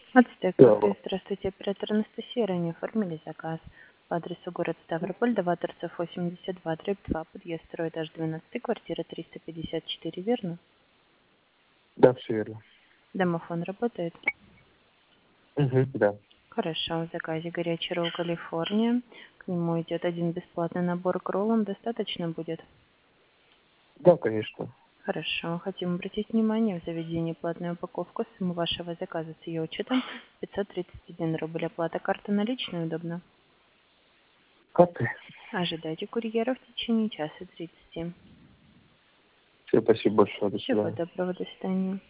Ацтек Да, Кафе. Здравствуйте, оператор Анастасия. Ранее оформили заказ по адресу город Ставрополь, Даваторцев 82, дробь 2, подъезд, второй этаж, 12, квартира 354, верно? да, все верно. Домофон работает? Угу, да. Хорошо, в заказе горячий ролл Калифорния. К нему идет один бесплатный набор к роллам. Достаточно будет? Да, конечно. Хорошо. Хотим обратить внимание, в заведении платная упаковка. Сумма вашего заказа с ее учетом 531 рубль. Оплата карты наличной удобно. Как ты? Ожидайте курьера в течение часа 30. Все, спасибо большое. До Всего свидания. доброго, до свидания.